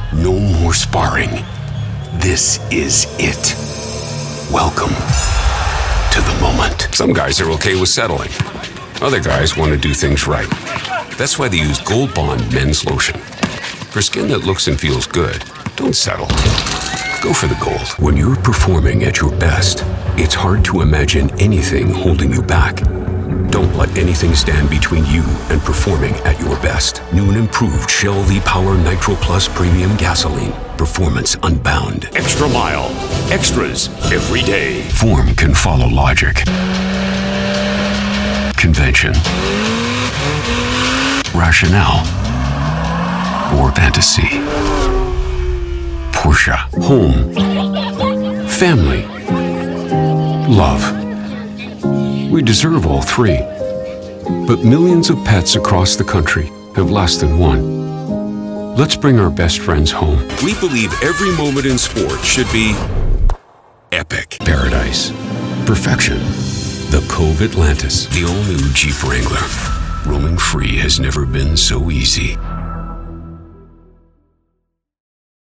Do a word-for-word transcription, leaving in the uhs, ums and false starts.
No more sparring. This is it. Welcome to the moment. Some guys are okay with settling. Other guys want to do things right. That's why they use Gold Bond Men's Lotion. For skin that looks and feels good, don't settle. Go for the gold. When you're performing at your best, it's hard to imagine anything holding you back. Don't let anything stand between you and performing at your best. New and improved Shell V-Power Nitro Plus Premium Gasoline. Performance unbound. Extra mile. Extras every day. Form can follow logic. Convention. Rationale. Or fantasy. Porsche. Home. Family. Love. We deserve all three. But millions of pets across the country have less than one. Let's bring our best friends home. We believe every moment in sport should be epic. Paradise. Perfection. The Cove Atlantis. The all-new Jeep Wrangler. Roaming free has never been so easy.